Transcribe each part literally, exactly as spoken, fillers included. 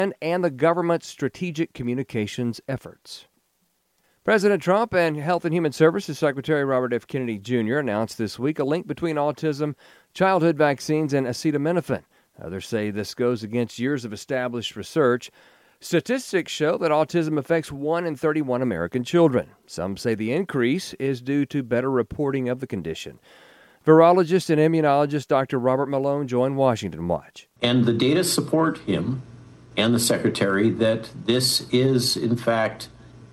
and the government's strategic communications efforts. President Trump and Health and Human Services Secretary Robert F. Kennedy Junior announced this week a link between autism, childhood vaccines, and acetaminophen. Others say this goes against years of established research. Statistics show that autism affects one in thirty-one American children. Some say the increase is due to better reporting of the condition. Virologist and immunologist Doctor Robert Malone joined Washington Watch. And the data support him and the Secretary that this is, in fact,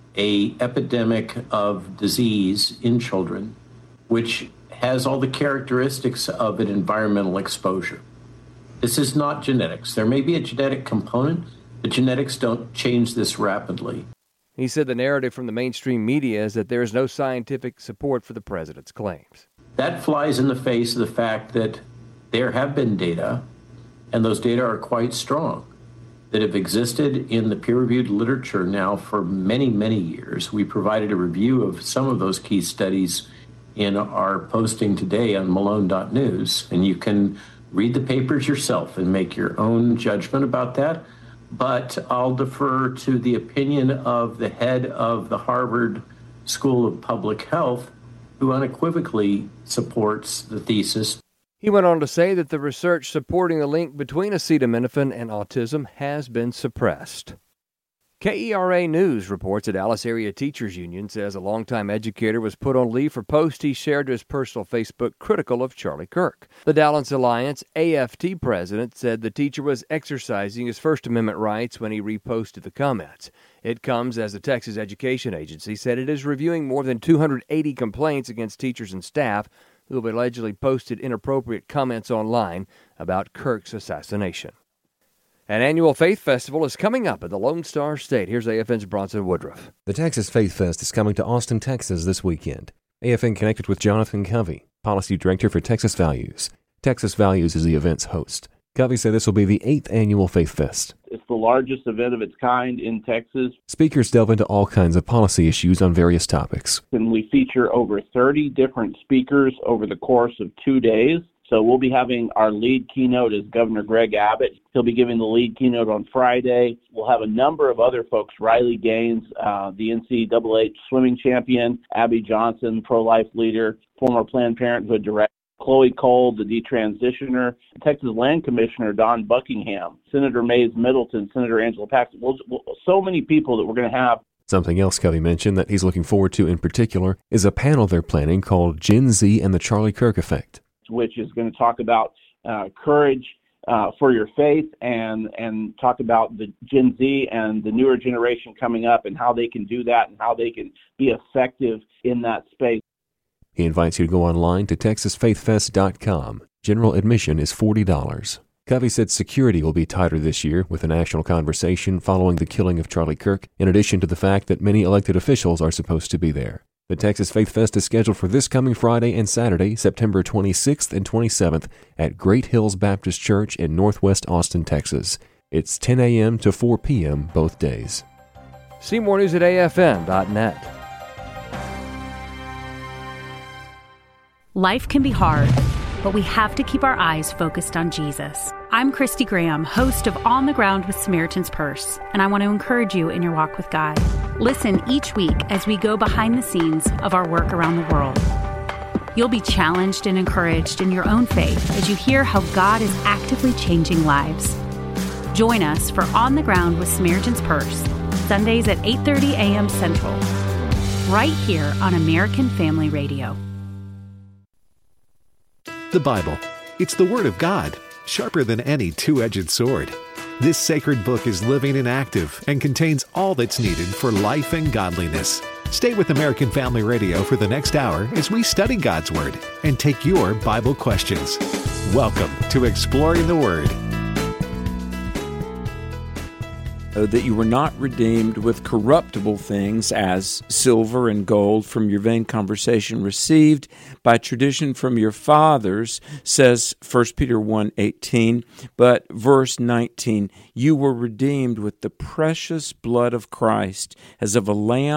a epidemic of disease in children, which has all the characteristics of an environmental exposure. This is not genetics. There may be a genetic component, but genetics don't change this rapidly. He said the narrative from the mainstream media is that there is no scientific support for the president's claims. That flies in the face of the fact that there have been data, and those data are quite strong, that have existed in the peer-reviewed literature now for many, many years. We provided a review of some of those key studies in our posting today on Malone dot news, and you can read the papers yourself and make your own judgment about that. But I'll defer to the opinion of the head of the Harvard School of Public Health, who unequivocally supports the thesis. He went on to say that the research supporting the link between acetaminophen and autism has been suppressed. K E R A News reports a Dallas Area Teachers Union says a longtime educator was put on leave for posts he shared to his personal Facebook critical of Charlie Kirk. The Dallas Alliance A F T president said the teacher was exercising his First Amendment rights when he reposted the comments. It comes as the Texas Education Agency said it is reviewing more than two hundred eighty complaints against teachers and staff who have allegedly posted inappropriate comments online about Kirk's assassination. An annual Faith Festival is coming up at the Lone Star State. Here's A F N's Bronson Woodruff. The Texas Faith Fest is coming to Austin, Texas this weekend. A F N connected with Jonathan Covey, Policy Director for Texas Values. Texas Values is the event's host. Covey said this will be the eighth annual Faith Fest. It's the largest event of its kind in Texas. Speakers delve into all kinds of policy issues on various topics. And we feature over thirty different speakers over the course of two days. So we'll be having our lead keynote is Governor Greg Abbott. He'll be giving the lead keynote on Friday. We'll have a number of other folks, Riley Gaines, uh, the N C double A swimming champion, Abby Johnson, pro-life leader, former Planned Parenthood director, Chloe Cole, the detransitioner, Texas Land Commissioner Don Buckingham, Senator Mays Middleton, Senator Angela Paxton. We'll, we'll, so many people that we're going to have. Something else Covey mentioned that he's looking forward to in particular is a panel they're planning called Gen Z and the Charlie Kirk Effect, which is going to talk about uh, courage uh, for your faith and and talk about the Gen Z and the newer generation coming up and how they can do that and how they can be effective in that space. He invites you to go online to texas faith fest dot com. General admission is forty dollars. Covey said security will be tighter this year with a national conversation following the killing of Charlie Kirk, in addition to the fact that many elected officials are supposed to be there. The Texas Faith Fest is scheduled for this coming Friday and Saturday, September twenty-sixth and twenty-seventh, at Great Hills Baptist Church in Northwest Austin, Texas. It's ten a.m. to four p.m. both days. See more news at A F N dot net. Life can be hard, but we have to keep our eyes focused on Jesus. I'm Christy Graham, host of On the Ground with Samaritan's Purse, and I want to encourage you in your walk with God. Listen each week as we go behind the scenes of our work around the world. You'll be challenged and encouraged in your own faith as you hear how God is actively changing lives. Join us for On the Ground with Samaritan's Purse, Sundays at eight thirty a.m. Central, right here on American Family Radio. The Bible. It's the Word of God, sharper than any two-edged sword. This sacred book is living and active and contains all that's needed for life and godliness. Stay with American Family Radio for the next hour as we study God's Word and take your Bible questions. Welcome to Exploring the Word. That you were not redeemed with corruptible things as silver and gold from your vain conversation received by tradition from your fathers, says First Peter one eighteen. But verse nineteen, you were redeemed with the precious blood of Christ as of a lamb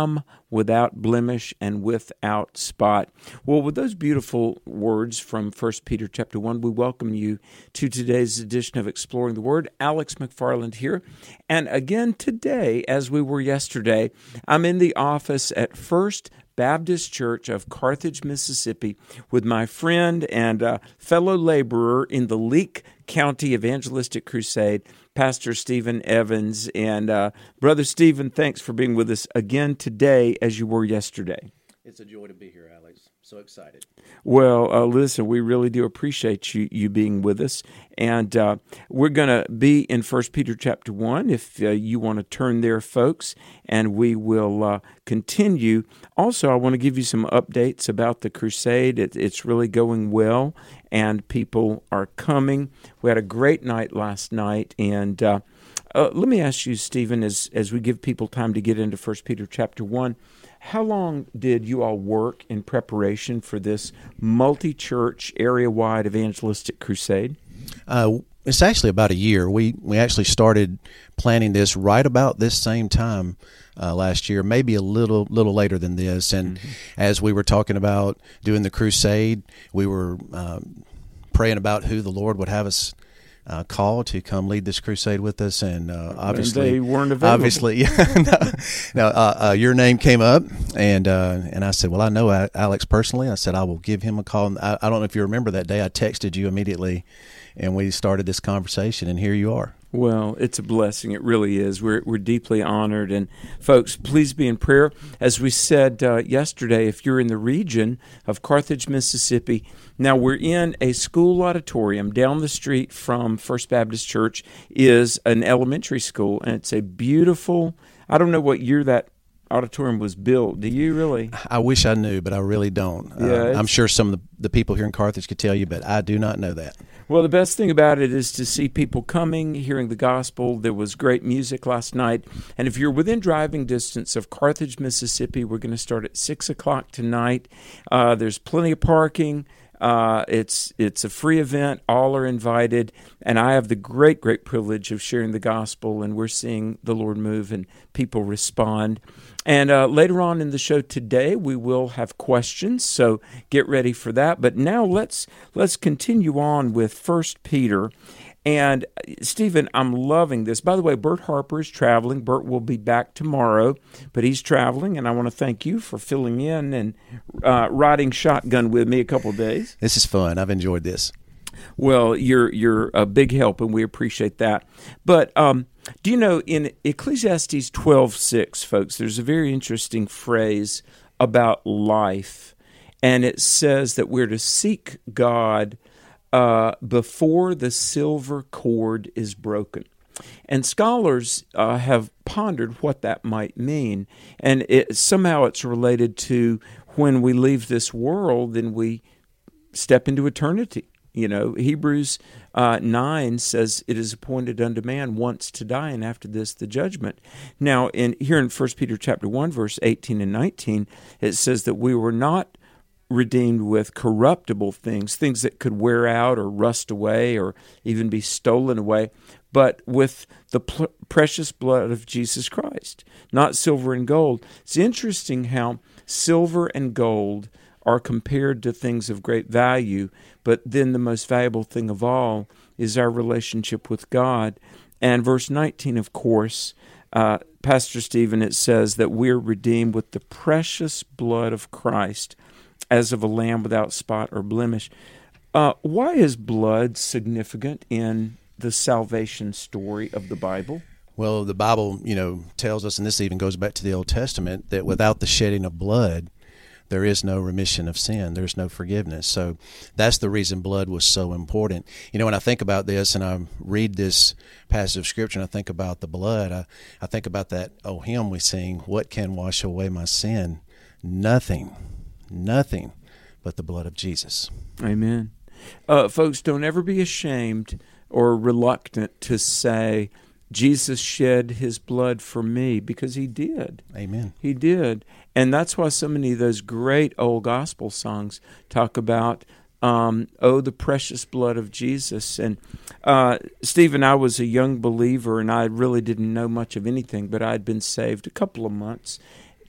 without blemish, and without spot. Well, with those beautiful words from First Peter chapter one, we welcome you to today's edition of Exploring the Word. Alex McFarland here. And again today, as we were yesterday, I'm in the office at First Baptist Church of Carthage, Mississippi, with my friend and uh, fellow laborer in the Leake County Evangelistic Crusade, Pastor Stephen Evans. And uh, Brother Stephen, thanks for being with us again today as you were yesterday. It's a joy to be here, Alex. So excited. Well, uh, listen, we really do appreciate you you being with us. And uh, we're going to be in First Peter chapter one, if uh, you want to turn there, folks, and we will uh, continue. Also, I want to give you some updates about the crusade. It, it's really going well, and people are coming. We had a great night last night, and uh, uh, let me ask you, Stephen, as, as we give people time to get into First Peter chapter one, how long did you all work in preparation for this multi-church, area-wide evangelistic crusade? Uh, it's actually about a year. We we actually started planning this right about this same time uh, last year, maybe a little little later than this. And mm-hmm. as we were talking about doing the crusade, we were um, praying about who the Lord would have us Uh, call to come lead this crusade with us, and uh, obviously and they weren't available. Obviously, no, no uh, uh, your name came up, and uh, and I said, well, I know Alex personally. I said I will give him a call. And I, I don't know if you remember that day. I texted you immediately, and we started this conversation, and here you are. Well, it's a blessing. It really is. We're we're deeply honored. And folks, please be in prayer. As we said uh, yesterday, if you're in the region of Carthage, Mississippi, now we're in a school auditorium. Down the street from First Baptist Church is an elementary school, and it's a beautiful, I don't know what year that auditorium was built. Do you really? I wish I knew, but I really don't. Yeah, uh, I'm sure some of the, the people here in Carthage could tell you, but I do not know that. Well, the best thing about it is to see people coming, hearing the gospel. There was great music last night. And if you're within driving distance of Carthage, Mississippi, we're going to start at six o'clock tonight. Uh, there's plenty of parking. Uh, it's it's a free event. All are invited. And I have the great, great privilege of sharing the gospel, and we're seeing the Lord move and people respond. And uh, later on in the show today, we will have questions, so get ready for that. But now let's let's continue on with First Peter. And, Stephen, I'm loving this. By the way, Bert Harper is traveling. Bert will be back tomorrow, but he's traveling, and I want to thank you for filling in and uh, riding shotgun with me a couple of days. This is fun. I've enjoyed this. Well, you're you're a big help, and we appreciate that. But um, do you know, in Ecclesiastes twelve six, folks, there's a very interesting phrase about life, and it says that we're to seek God uh, before the silver cord is broken. And scholars uh, have pondered what that might mean, and it, somehow it's related to when we leave this world, then we step into eternity. You know, Hebrews uh, nine says it is appointed unto man once to die, and after this the judgment. Now, in here in First Peter chapter one, verse eighteen and nineteen, it says that we were not redeemed with corruptible things, things that could wear out or rust away or even be stolen away, but with the pl- precious blood of Jesus Christ, not silver and gold. It's interesting how silver and gold are compared to things of great value, but then the most valuable thing of all is our relationship with God. And verse nineteen, of course, uh, Pastor Stephen, it says that we're redeemed with the precious blood of Christ, as of a lamb without spot or blemish. Uh, why is blood significant in the salvation story of the Bible? Well, the Bible, you know, tells us, and this even goes back to the Old Testament, that without the shedding of blood, there is no remission of sin. There's no forgiveness. So that's the reason blood was so important. You know, when I think about this and I read this passage of Scripture and I think about the blood, I, I think about that old hymn we sing, what can wash away my sin? Nothing, nothing but the blood of Jesus. Amen. Uh, folks, don't ever be ashamed or reluctant to say, Jesus shed his blood for me, because he did. Amen. He did. And that's why so many of those great old gospel songs talk about, um, oh, the precious blood of Jesus. And uh, Stephen, I was a young believer, and I really didn't know much of anything, but I'd been saved a couple of months.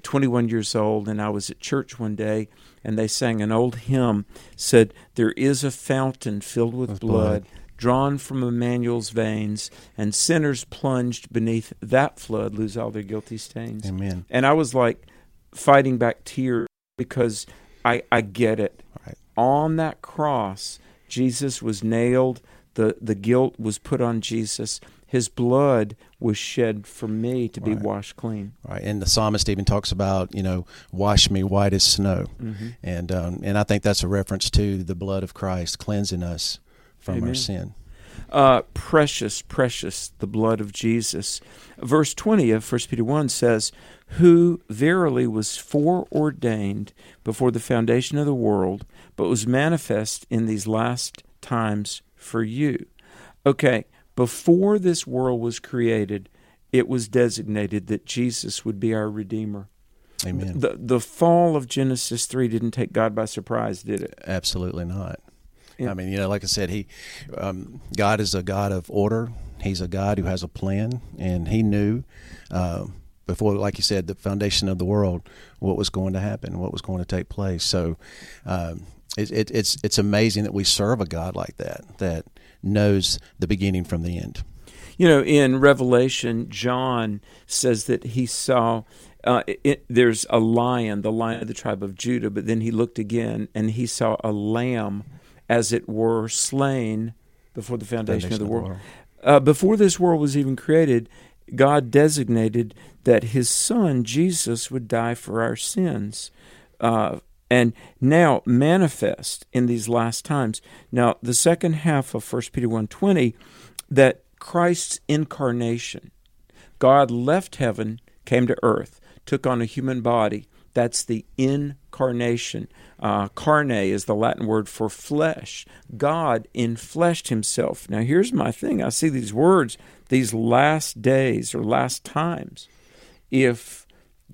twenty-one years old, and I was at church one day, and they sang an old hymn, said, "There is a fountain filled with, with blood, blood, drawn from Emmanuel's veins, and sinners plunged beneath that flood lose all their guilty stains." Amen. And I was like fighting back tears because I, I get it. Right. On that cross, Jesus was nailed. The, the guilt was put on Jesus. His blood was shed for me to be right. washed clean. Right, and the psalmist even talks about, you know, wash me white as snow, mm-hmm. and um, and I think that's a reference to the blood of Christ cleansing us from Amen. our sin. Uh, precious, precious, the blood of Jesus. Verse twenty of First Peter one says, "Who verily was foreordained before the foundation of the world, but was manifest in these last times for you." Okay. Before this world was created, it was designated that Jesus would be our Redeemer. Amen. The the fall of Genesis three didn't take God by surprise, did it? Absolutely not. Yeah. I mean, you know, like I said, he, um, God is a God of order. He's a God who has a plan, and He knew uh, before, like you said, the foundation of the world, what was going to happen, what was going to take place. So um, it, it, it's it's amazing that we serve a God like that, that knows the beginning from the end. You know, in Revelation, John says that he saw, uh, it, there's a lion, the lion of the tribe of Judah, but then he looked again and he saw a lamb, as it were, slain before the foundation, foundation of the world. Of the world. Uh, before this world was even created, God designated that His Son, Jesus, would die for our sins. Uh And now manifest in these last times. Now, the second half of First Peter one twenty, that Christ's incarnation, God left heaven, came to earth, took on a human body. That's the incarnation. Uh, carne is the Latin word for flesh. God infleshed Himself. Now, here's my thing. I see these words, these last days or last times. If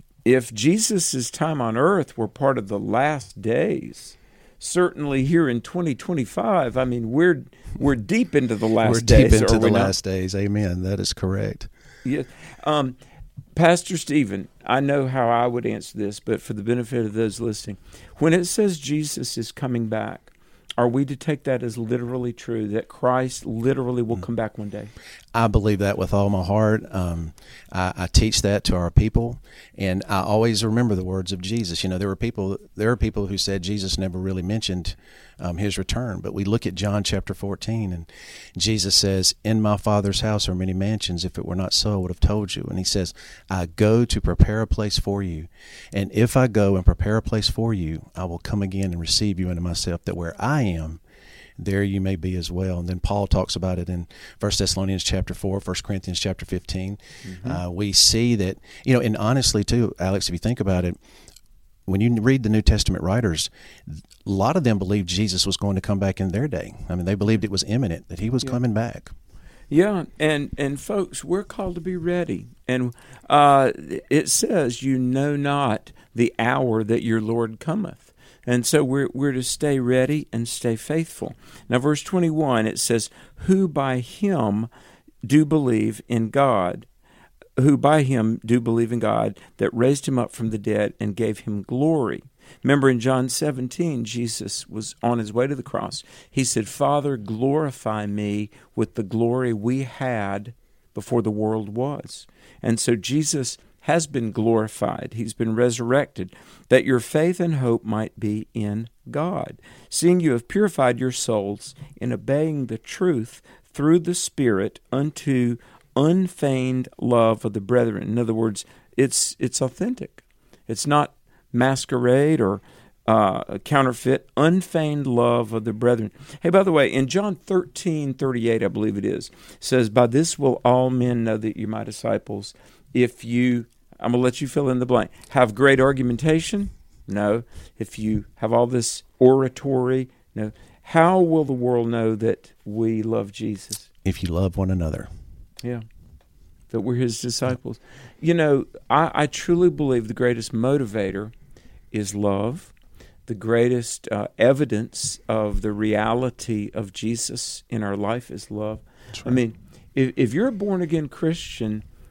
If Jesus' time on earth were part of the last days, certainly here in twenty twenty-five, I mean, we're we're deep into the last we're days. We're deep into the not? last days. Amen. That is correct. Yeah. Um, Pastor Stephen, I know how I would answer this, but for the benefit of those listening, when it says Jesus is coming back, are we to take that as literally true, that Christ literally will come back one day? I believe that with all my heart. Um, I, I teach that to our people, and I always remember the words of Jesus. You know, there were people, there are people who said Jesus never really mentioned um, His return, but we look at John chapter fourteen, and Jesus says, "In my Father's house are many mansions. If it were not so, I would have told you." And He says, "I go to prepare a place for you, and if I go and prepare a place for you, I will come again and receive you into myself, that where I am, there you may be as well." And then Paul talks about it in First Thessalonians chapter four, First Corinthians chapter fifteen. Mm-hmm. Uh, we see that, you know, and honestly too, Alex, if you think about it, when you read the New Testament writers, a lot of them believed Jesus was going to come back in their day. I mean, they believed it was imminent, that He was yeah. coming back. Yeah, and, and folks, we're called to be ready. And uh, it says, "You know not the hour that your Lord cometh." And so we're we're to stay ready and stay faithful. Now, verse twenty-one, it says, "Who by Him do believe in God, who by Him do believe in God, that raised Him up from the dead and gave Him glory." Remember in John seventeen, Jesus was on His way to the cross. He said, "Father, glorify me with the glory we had before the world was." And so Jesus has been glorified. He's been resurrected, that your faith and hope might be in God, seeing you have purified your souls in obeying the truth through the Spirit unto unfeigned love of the brethren. In other words, it's it's authentic. It's not masquerade or uh, counterfeit, unfeigned love of the brethren. Hey, by the way, in John thirteen thirty-eight, I believe it is, says, "By this will all men know that you're my disciples, if you," I'm going to let you fill in the blank, "have great argumentation?" No. "If you have all this oratory?" No. How will the world know that we love Jesus? If you love one another. Yeah. That we're His disciples. You know, I, I truly believe the greatest motivator is love. The greatest uh, evidence of the reality of Jesus in our life is love. That's right. I mean, if, if you're a born-again Christian,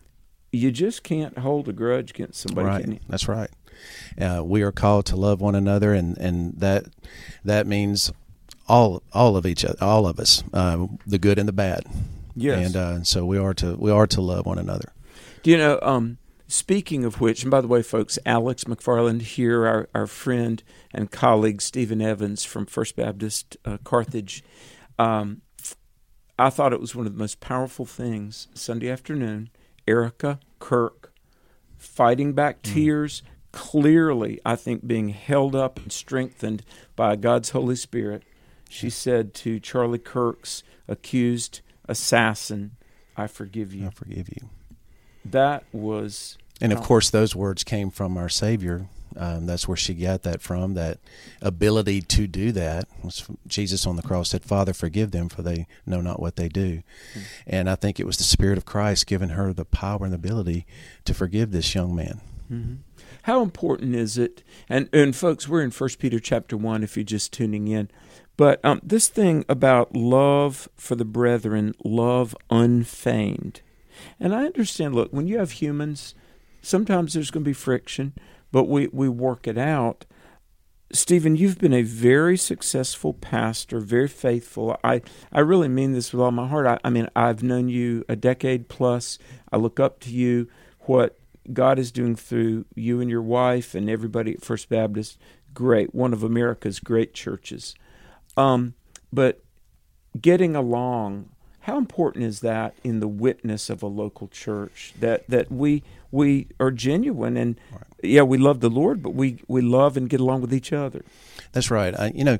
you just can't hold a grudge against somebody, right. can you? That's right. Uh, we are called to love one another, and, and that that means all all of each all of us, uh, the good and the bad. Yes. And uh, so we are to we are to love one another. Do you know? Um, speaking of which, and by the way, folks, Alex McFarland here, our our friend and colleague Stephen Evans from First Baptist uh, Carthage. Um, I thought it was one of the most powerful things Sunday afternoon. Erica Kirk fighting back mm. tears. Clearly, I think, being held up and strengthened by God's Holy Spirit, she said to Charlie Kirk's accused assassin, I forgive you. I forgive you. That was... And, of course, those words came from our Savior. Um, that's where she got that from, that ability to do that. Was from Jesus on the cross said, Father, forgive them, for they know not what they do. Mm-hmm. And I think it was the Spirit of Christ giving her the power and the ability to forgive this young man. Mm-hmm. How important is it? And and folks, we're in First Peter chapter one if you're just tuning in. But um, this thing about love for the brethren, love unfeigned. And I understand, look, when you have humans, sometimes there's going to be friction, but we, we work it out. Stephen, you've been a very successful pastor, very faithful. I, I really mean this with all my heart. I, I mean, I've known you a decade plus. I look up to you. What God is doing through you and your wife and everybody at First Baptist, great, one of America's great churches. Um, but getting along, how important is that in the witness of a local church? That that we we are genuine and right. yeah, we love the Lord, but we, we love and get along with each other. That's right. I, you know,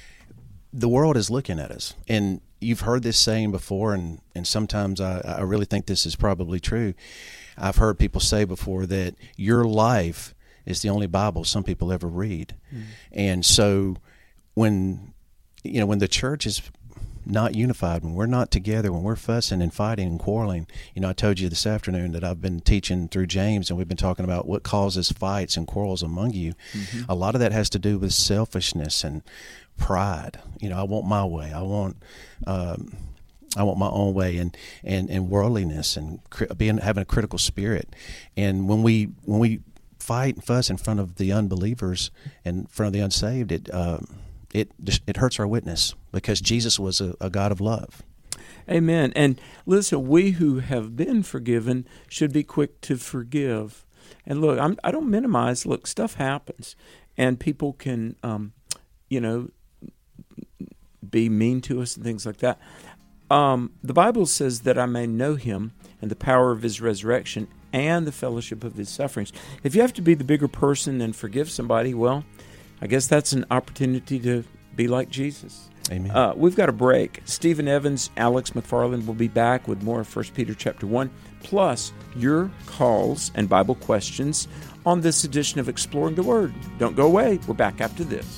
the world is looking at us, and you've heard this saying before, and, and sometimes I, I really think this is probably true. I've heard people say before that your life is the only Bible some people ever read. Mm. And so when, you know, when the church is not unified, when we're not together, when we're fussing and fighting and quarreling, you know, I told you this afternoon that I've been teaching through James, and we've been talking about what causes fights and quarrels among you. Mm-hmm. A lot of that has to do with selfishness and pride. You know, I want my way. I want, um, I want my own way, and, and, and worldliness, and being having a critical spirit. And when we when we fight and fuss in front of the unbelievers and in front of the unsaved, it um, it it hurts our witness, because Jesus was a, a God of love. Amen. And listen, we who have been forgiven should be quick to forgive. And look, I'm, I don't minimize. Look, stuff happens, and people can, um, you know, be mean to us and things like that. Um, the Bible says that I may know him and the power of his resurrection and the fellowship of his sufferings. If you have to be the bigger person and forgive somebody, well, I guess that's an opportunity to be like Jesus. Amen. Uh, we've got a break. Stephen Evans, Alex McFarland will be back with more of First Peter chapter one, plus your calls and Bible questions on this edition of Exploring the Word. Don't go away. We're back after this.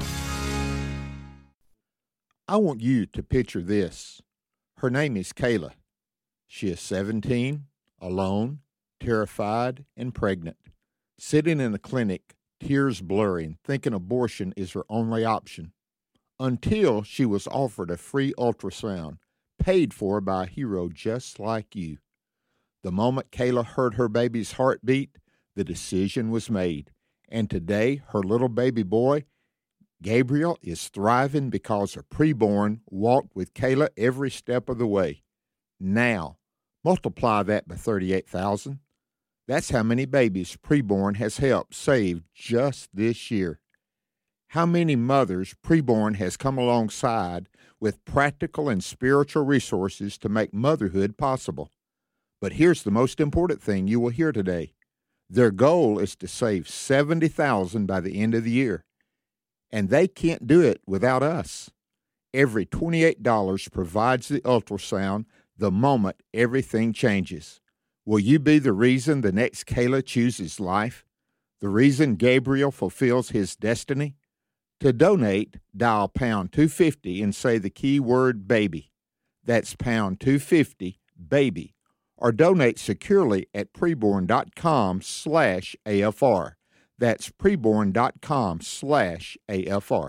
I want you to picture this. Her name is Kayla. She is seventeen, alone, terrified, and pregnant, sitting in a clinic, tears blurring, thinking abortion is her only option, until she was offered a free ultrasound, paid for by a hero just like you. The moment Kayla heard her baby's heartbeat, the decision was made, and today her little baby boy, Gabriel, is thriving because her preborn walked with Kayla every step of the way. Now, multiply that by thirty-eight thousand. That's how many babies preborn has helped save just this year. How many mothers preborn has come alongside with practical and spiritual resources to make motherhood possible. But here's the most important thing you will hear today. Their goal is to save seventy thousand dollars by the end of the year. And they can't do it without us. Every twenty-eight dollars provides the ultrasound the moment everything changes. Will you be the reason the next Kayla chooses life? The reason Gabriel fulfills his destiny? To donate, dial pound two fifty and say the key word baby. That's pound two fifty, baby. Or donate securely at preborn.com slash AFR. That's preborn.com slash AFR.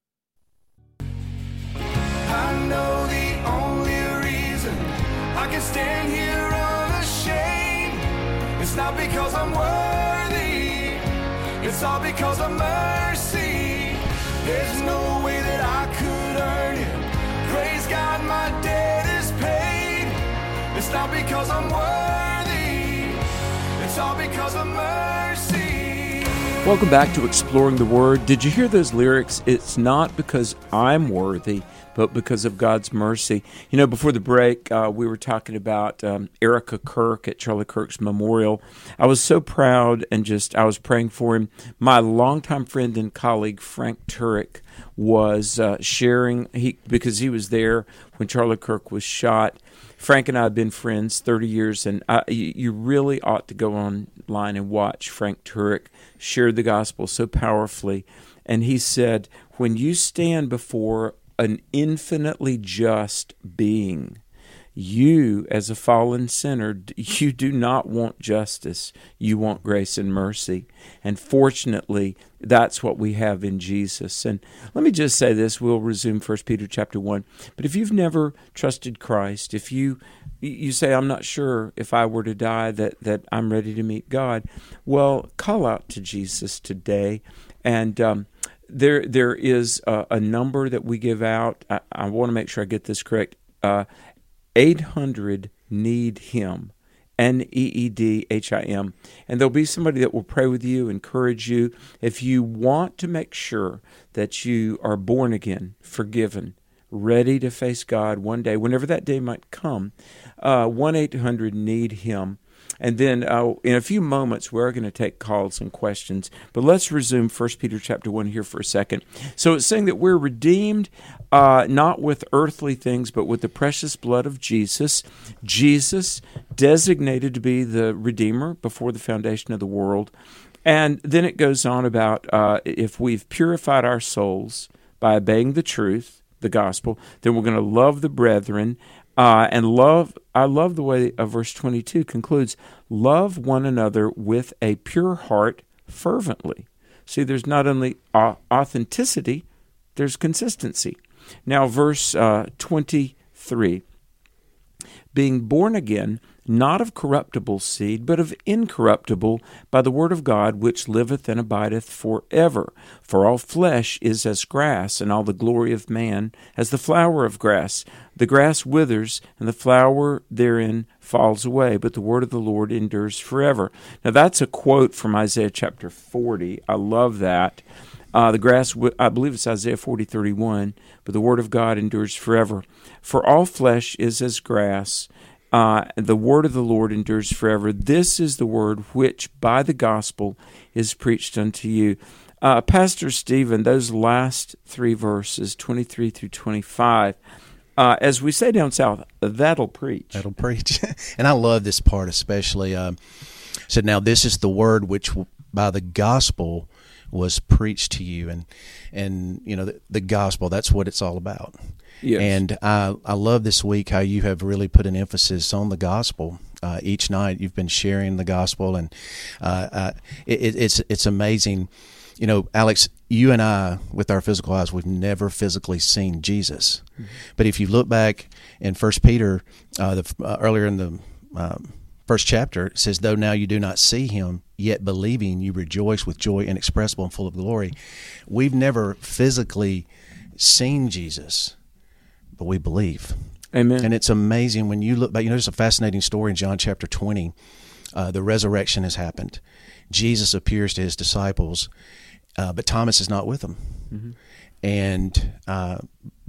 I know the only reason I can stand here unashamed not because I'm worthy, it's all because of mercy. There's no way that I could earn it. Praise God, my debt is paid. It's not because I'm worthy, it's all because of mercy. Welcome back to Exploring the Word. Did you hear those lyrics? It's not because I'm worthy, but because of God's mercy. You know, before the break, uh, we were talking about um, Erica Kirk at Charlie Kirk's memorial. I was so proud and just, I was praying for him. My longtime friend and colleague, Frank Turek, was uh, sharing, he because he was there when Charlie Kirk was shot. Frank and I have been friends thirty years, and I, you really ought to go online and watch Frank Turek share the gospel so powerfully. And he said, when you stand before an infinitely just being, you, as a fallen sinner, you do not want justice. You want grace and mercy. And fortunately, that's what we have in Jesus. And let me just say this. We'll resume First Peter chapter one. But if you've never trusted Christ, if you you say, I'm not sure if I were to die that, that I'm ready to meet God, well, call out to Jesus today. And um, there there is a, a number that we give out. I, I want to make sure I get this correct. Uh, eight hundred need him, N E E D H I M. And there'll be somebody that will pray with you, encourage you. If you want to make sure that you are born again, forgiven, ready to face God one day, whenever that day might come, uh, one eight hundred need him. And then uh, in a few moments, we're going to take calls and questions. But let's resume First Peter chapter one here for a second. So it's saying that we're redeemed uh, not with earthly things, but with the precious blood of Jesus. Jesus, designated to be the Redeemer before the foundation of the world. And then it goes on about uh, if we've purified our souls by obeying the truth, the gospel, then we're going to love the brethren. Uh, and love, I love the way uh, verse twenty-two concludes, love one another with a pure heart fervently. See, there's not only uh, authenticity, there's consistency. Now, verse uh, twenty-three, being born again, not of corruptible seed, but of incorruptible, by the word of God, which liveth and abideth forever. For all flesh is as grass, and all the glory of man as the flower of grass. The grass withers, and the flower therein falls away, but the word of the Lord endures forever. Now that's a quote from Isaiah chapter forty. I love that. Uh, the grass, I believe it's Isaiah forty, thirty-one, but the word of God endures forever. For all flesh is as grass, Uh, the word of the Lord endures forever. This is the word which by the gospel is preached unto you. Uh, Pastor Stephen, those last three verses, twenty-three through twenty-five, uh, as we say down south, that'll preach. That'll preach. And I love this part especially. Um, said, now this is the word which by the gospel was preached to you. And, and you know, the, the gospel, that's what it's all about. Yes. And I, I love this week how you have really put an emphasis on the gospel. Uh, each night you've been sharing the gospel, and uh, uh, it, it's it's amazing. You know, Alex, you and I, with our physical eyes, we've never physically seen Jesus. Mm-hmm. But if you look back in First Peter, uh, the, uh, earlier in the um, first chapter, it says, though now you do not see him, yet believing you rejoice with joy inexpressible and full of glory. We've never physically seen Jesus, but we believe. Amen. And it's amazing when you look back. You know, there's a fascinating story in John chapter twenty. Uh, the resurrection has happened. Jesus appears to his disciples, uh, but Thomas is not with them. Mm-hmm. And uh,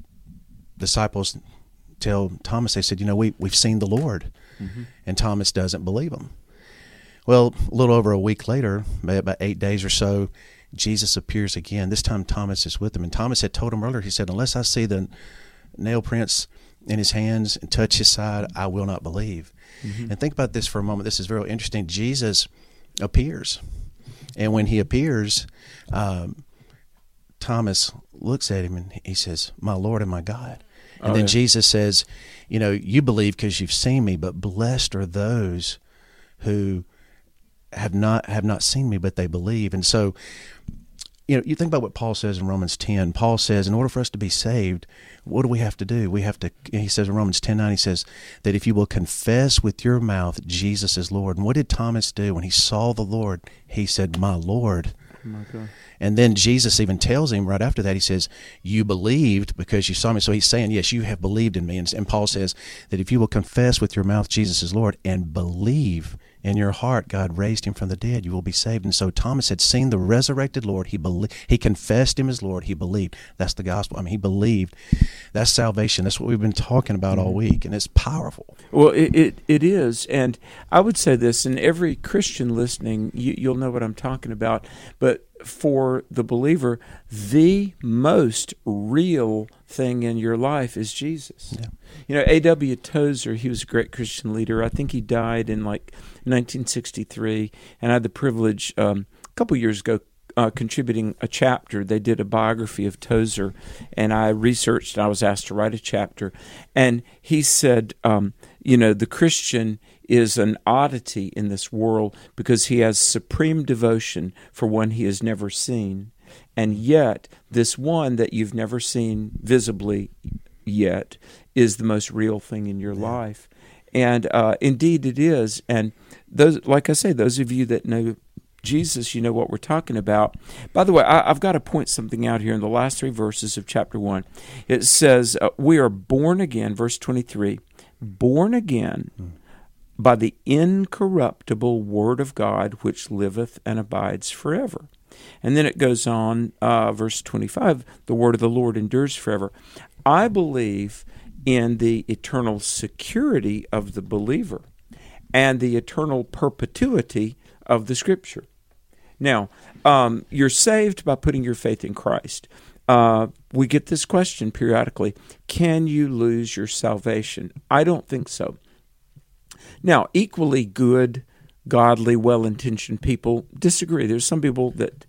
disciples tell Thomas, they said, you know, we, we've seen the Lord. Mm-hmm. And Thomas doesn't believe them. Well, a little over a week later, maybe about eight days or so, Jesus appears again. This time Thomas is with him. And Thomas had told him earlier, he said, unless I see the nail prints in his hands and touch his side, I will not believe. Mm-hmm. And think about this for a moment. This is very interesting. Jesus appears. And when he appears, um, Thomas looks at him and he says, my Lord and my God. And oh, then yeah. Jesus says, you know, you believe because you've seen me, but blessed are those who have not have not seen me, but they believe. And so you know, you think about what Paul says in Romans ten. Paul says, in order for us to be saved, what do we have to do? We have to, he says in Romans ten nine, he says that if you will confess with your mouth Jesus is Lord. And what did Thomas do when he saw the Lord? He said, my Lord. Oh my God. And then Jesus even tells him right after that, he says, you believed because you saw me. So he's saying, yes, you have believed in me. And, and Paul says that if you will confess with your mouth Jesus is Lord and believe in your heart God raised him from the dead, you will be saved. And so Thomas had seen the resurrected Lord. He believed, he confessed him as Lord. He believed. That's the gospel. I mean, he believed. That's salvation. That's what we've been talking about all week, and it's powerful. Well, it it, it is. And I would say this, and every Christian listening, you, you'll know what I'm talking about, but for the believer, the most real thing in your life is Jesus. Yeah. You know, A W Tozer, he was a great Christian leader. I think he died in like nineteen sixty-three, and I had the privilege um, a couple years ago uh, contributing a chapter. They did a biography of Tozer, and I researched, and I was asked to write a chapter. And he said, um, you know, the Christian is an oddity in this world because he has supreme devotion for one he has never seen. And yet, this one that you've never seen visibly yet is the most real thing in your yeah. life. And uh, indeed it is. And those, like I say, those of you that know Jesus, you know what we're talking about. By the way, I, I've got to point something out here in the last three verses of chapter one. It says, uh, we are born again, verse twenty-three, born again mm. by the incorruptible word of God, which liveth and abides forever. And then it goes on, uh, verse twenty-five, the word of the Lord endures forever. I believe in the eternal security of the believer and the eternal perpetuity of the Scripture. Now, um, you're saved by putting your faith in Christ. Uh, we get this question periodically, can you lose your salvation? I don't think so. Now, equally good, godly, well-intentioned people disagree. There's some people that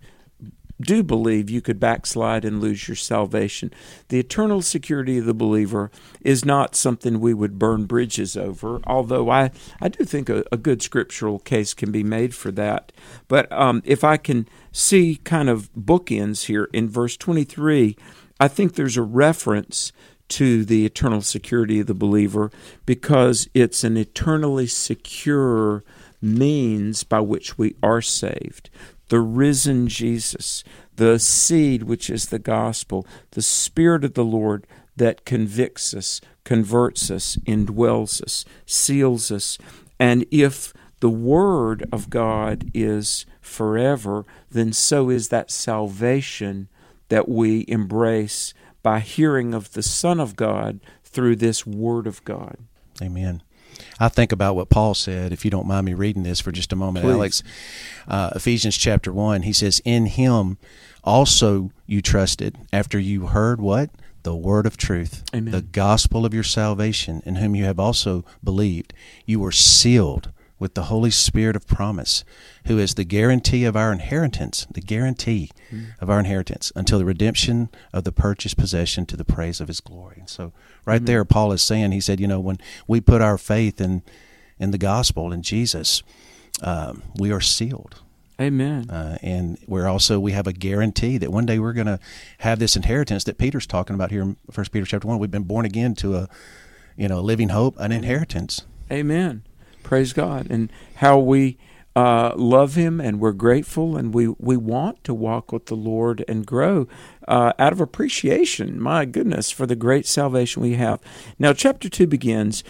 do believe you could backslide and lose your salvation. The eternal security of the believer is not something we would burn bridges over, although I, I do think a, a good scriptural case can be made for that. But um, if I can see kind of bookends here in verse twenty-three, I think there's a reference to the eternal security of the believer because it's an eternally secure means by which we are saved. The risen Jesus, the seed which is the gospel, the Spirit of the Lord that convicts us, converts us, indwells us, seals us. And if the Word of God is forever, then so is that salvation that we embrace by hearing of the Son of God through this Word of God. Amen. I think about what Paul said, if you don't mind me reading this for just a moment, Please. Alex. Uh, Ephesians chapter one, he says, in him also you trusted, after you heard what? The word of truth, Amen. The gospel of your salvation, in whom you have also believed. You were sealed with the Holy Spirit of promise, who is the guarantee of our inheritance, the guarantee mm. of our inheritance, until the redemption of the purchased possession to the praise of his glory. And so right mm-hmm. there, Paul is saying, he said, you know, when we put our faith in, in the gospel, in Jesus, um, we are sealed. Amen. Uh, and we're also, we have a guarantee that one day we're going to have this inheritance that Peter's talking about here in First Peter chapter one. We've been born again to a, you know, a living hope, an inheritance. Amen. Praise God. And how we uh, love Him, and we're grateful, and we, we want to walk with the Lord and grow uh, out of appreciation, my goodness, for the great salvation we have. Now, chapter two begins,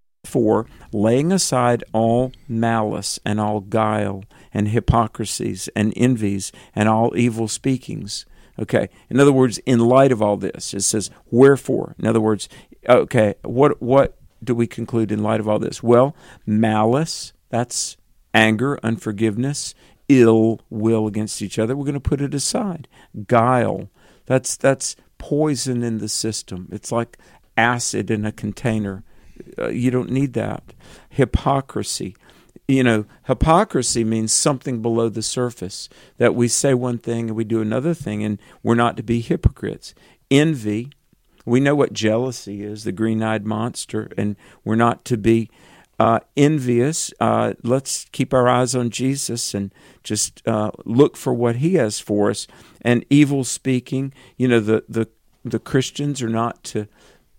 for laying aside all malice and all guile and hypocrisies and envies and all evil speakings. Okay, in other words, in light of all this, it says, wherefore. In other words, okay, what what do we conclude in light of all this? Well, malice, that's anger, unforgiveness, ill will against each other. We're going to put it aside. Guile, that's that's poison in the system. It's like acid in a container. Uh, you don't need that. Hypocrisy. You know, hypocrisy means something below the surface, that we say one thing and we do another thing, and we're not to be hypocrites. Envy, we know what jealousy is, the green-eyed monster, and we're not to be uh, envious, uh, let's keep our eyes on Jesus and just uh, look for what He has for us. And evil speaking, you know, the, the, the Christians are not to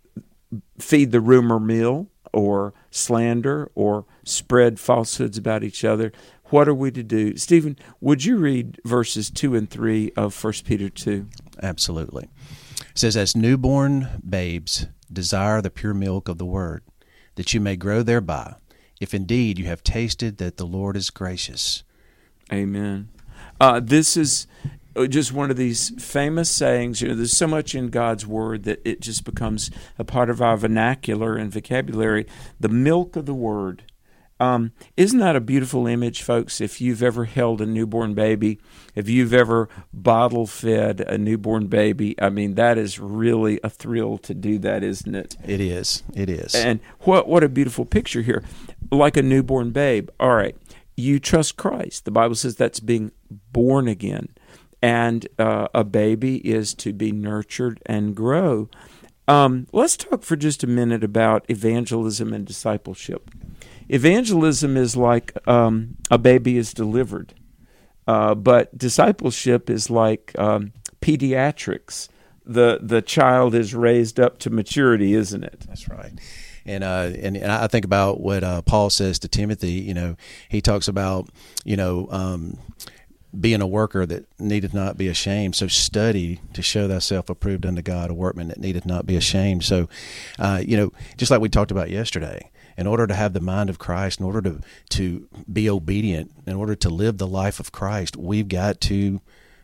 feed the rumor mill or slander or spread falsehoods about each other. What are we to do? Stephen, would you read verses two and three of First Peter two? Absolutely. It says, as newborn babes, desire the pure milk of the word, that you may grow thereby, if indeed you have tasted that the Lord is gracious. Amen. Uh, this is just one of these famous sayings. You know, there's so much in God's Word that it just becomes a part of our vernacular and vocabulary. The milk of the Word. Um, isn't that a beautiful image, folks? If you've ever held a newborn baby, if you've ever bottle fed a newborn baby, I mean, that is really a thrill to do that, isn't it? It is. It is. And what what a beautiful picture here. Like a newborn babe. All right, you trust Christ. The Bible says that's being born again. And uh, a baby is to be nurtured and grow. Um, let's talk for just a minute about evangelism and discipleship. Evangelism is like um, a baby is delivered, uh, but discipleship is like um, pediatrics. The the child is raised up to maturity, isn't it? That's right. And, uh, and and I think about what uh, Paul says to Timothy. You know, he talks about, you know, um, being a worker that needeth not be ashamed. So study to show thyself approved unto God, a workman that needeth not be ashamed. So, uh, you know, just like we talked about yesterday, in order to have the mind of Christ, in order to, to be obedient, in order to live the life of Christ, we've got to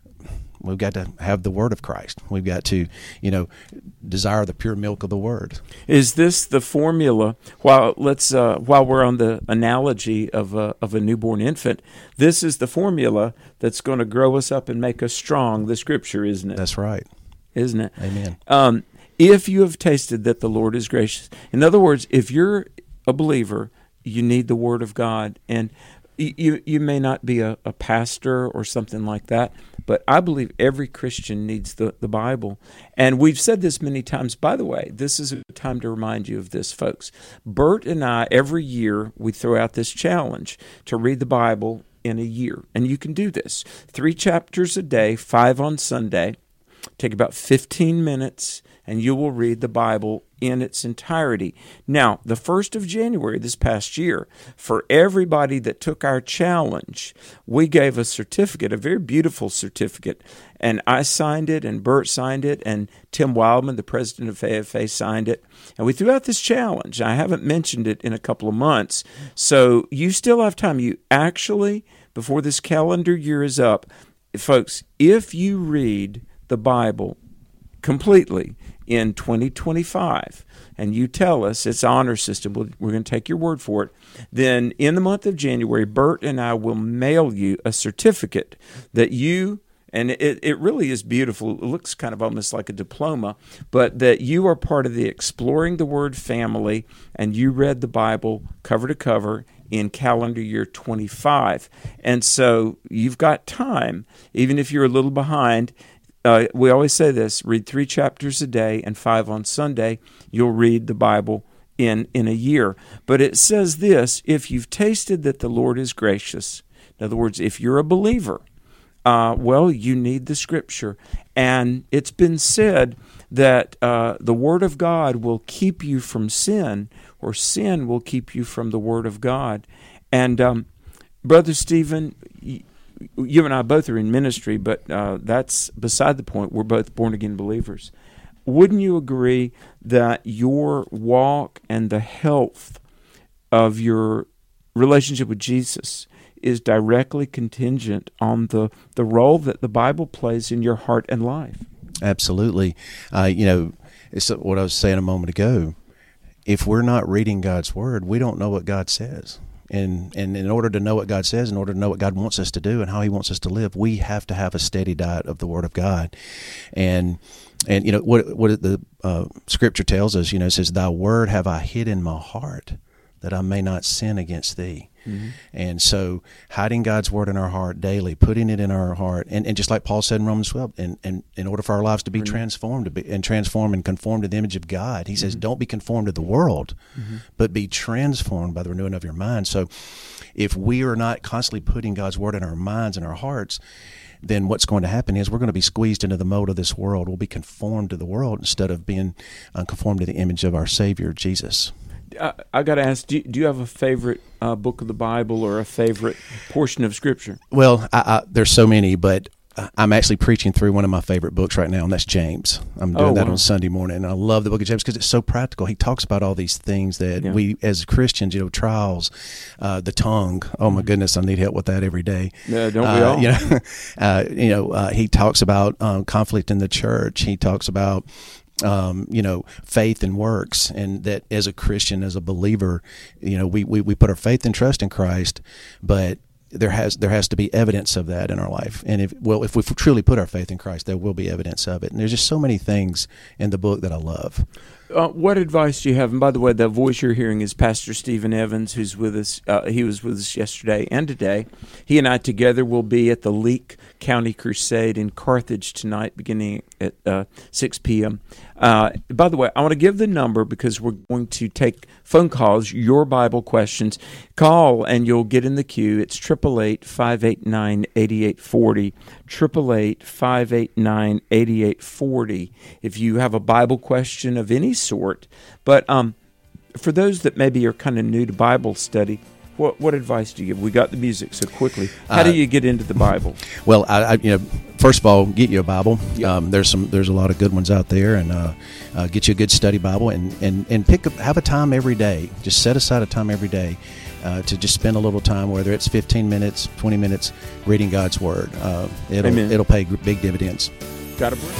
we've got to have the Word of Christ. We've got to, you know, desire the pure milk of the Word. Is this the formula? While let's uh, while we're on the analogy of a, of a newborn infant, this is the formula that's going to grow us up and make us strong. The Scripture, isn't it? That's right, isn't it? Amen. Um, if you have tasted that the Lord is gracious, in other words, if you're a believer, you need the Word of God. And you you may not be a, a pastor or something like that, but I believe every Christian needs the, the Bible. And we've said this many times. By the way, this is a time to remind you of this, folks. Bert and I, every year, we throw out this challenge to read the Bible in a year. And you can do this. Three chapters a day, five on Sunday. Take about fifteen minutes, and you will read the Bible in its entirety. Now, the first of January this past year, for everybody that took our challenge, we gave a certificate, a very beautiful certificate, and I signed it, and Bert signed it, and Tim Wildman, the president of A F A, signed it, and we threw out this challenge. I haven't mentioned it in a couple of months, so you still have time. You actually, before this calendar year is up, folks, if you read the Bible completely in twenty twenty-five, and you tell us it's honor system, we're going to take your word for it, then in the month of January, Bert and I will mail you a certificate that you, and it, it really is beautiful, it looks kind of almost like a diploma, but that you are part of the Exploring the Word family, and you read the Bible cover to cover in calendar year twenty-five. And so you've got time, even if you're a little behind. Uh, we always say this, read three chapters a day and five on Sunday. You'll read the Bible in, in a year. But it says this, if you've tasted that the Lord is gracious, in other words, if you're a believer, uh, well, you need the Scripture. And it's been said that uh, the Word of God will keep you from sin, or sin will keep you from the Word of God. And um, Brother Stephen, you and I both are in ministry, but uh, that's beside the point. We're both born-again believers. Wouldn't you agree that your walk and the health of your relationship with Jesus is directly contingent on the, the role that the Bible plays in your heart and life? Absolutely. Uh, you know, it's what I was saying a moment ago. If we're not reading God's Word, we don't know what God says. And and in order to know what God says, in order to know what God wants us to do and how He wants us to live, we have to have a steady diet of the Word of God. And and you know what what the uh, Scripture tells us, you know, it says, "Thy word have I hid in my heart, that I may not sin against thee. Mm-hmm. And so hiding God's word in our heart daily, putting it in our heart, and, and just like Paul said in Romans twelve, and, and in order for our lives to be mm-hmm. transformed to be, and transform and conform to the image of God, he mm-hmm. says, don't be conformed to the world, mm-hmm. but be transformed by the renewing of your mind. So if we are not constantly putting God's word in our minds and our hearts, then what's going to happen is we're going to be squeezed into the mold of this world. We'll be conformed to the world instead of being uh, conformed to the image of our Savior, Jesus. I, I got to ask, do you, do you have a favorite uh, book of the Bible or a favorite portion of Scripture? Well, I, I, there's so many, but I'm actually preaching through one of my favorite books right now, and that's James. I'm doing oh, that wow. on Sunday morning, and I love the book of James because it's so practical. He talks about all these things that yeah. we, as Christians, you know, trials, uh, the tongue. Oh my goodness, I need help with that every day. Yeah, don't we uh, all? You know, uh, you know. Uh, he talks about um, conflict in the church. He talks about. Um, you know, faith and works, and that as a Christian, as a believer, you know, we, we, we put our faith and trust in Christ, but there has there has to be evidence of that in our life. And if well, if we truly put our faith in Christ, there will be evidence of it. And there's just so many things in the book that I love. Uh, what advice do you have? And by the way, the voice you're hearing is Pastor Stephen Evans, who's with us. Uh, he was with us yesterday and today. He and I together will be at the Leake County Crusade in Carthage tonight, beginning at uh, six p.m. Uh, by the way, I want to give the number because we're going to take phone calls, your Bible questions. Call and you'll get in the queue. It's eight eight eight, five eight nine, eight eight four zero, eight eight eight, five eight nine, eight eight four zero. If you have a Bible question of any sort. But um, for those that maybe are kind of new to Bible study, what what advice do you give? We got the music so quickly. How uh, do you get into the Bible? Well, I, I you know, first of all, get you a Bible. Yep. Um, there's some there's a lot of good ones out there, and uh, uh, get you a good study Bible, and and and pick up, have a time every day. Just set aside a time every day. Uh, to just spend a little time, whether it's fifteen minutes, twenty minutes, reading God's Word. Uh, it'll Amen. it'll pay big dividends. Got a break.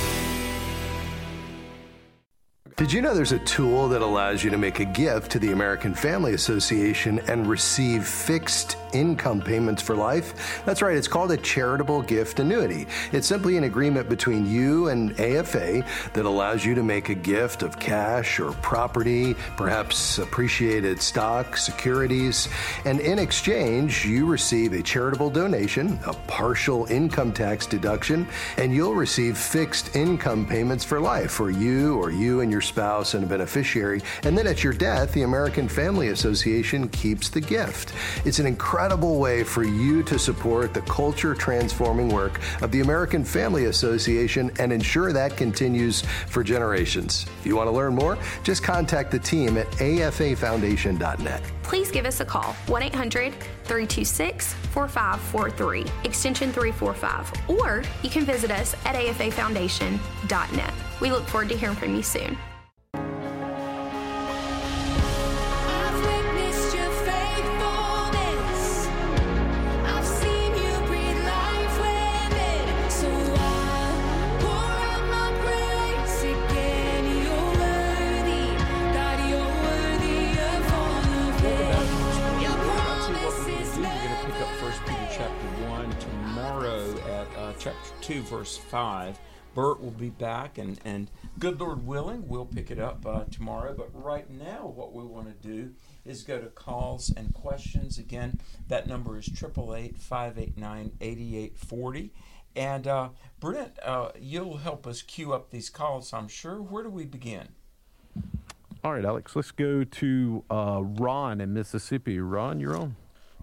Did you know there's a tool that allows you to make a gift to the American Family Association and receive fixed income payments for life? That's right, it's called a charitable gift annuity. It's simply an agreement between you and A F A that allows you to make a gift of cash or property, perhaps appreciated stock, securities, and in exchange, you receive a charitable donation, a partial income tax deduction, and you'll receive fixed income payments for life for you or you and your spouse and a beneficiary, and then at your death, the American Family Association keeps the gift. It's an incredible way for you to support the culture-transforming work of the American Family Association and ensure that continues for generations. If you want to learn more, just contact the team at A F A foundation dot net. Please give us a call, one eight hundred, three two six, four five four three, extension three four five, or you can visit us at A F A foundation dot net. We look forward to hearing from you soon. Chapter two, verse five. Bert will be back, and, and good Lord willing, we'll pick it up uh, tomorrow. But right now, what we want to do is go to calls and questions. Again, that number is eight eight eight, five eight nine, eight eight four zero. And uh, Brent, uh, you'll help us queue up these calls, I'm sure. Where do we begin? All right, Alex, let's go to uh, Ron in Mississippi. Ron, you're on.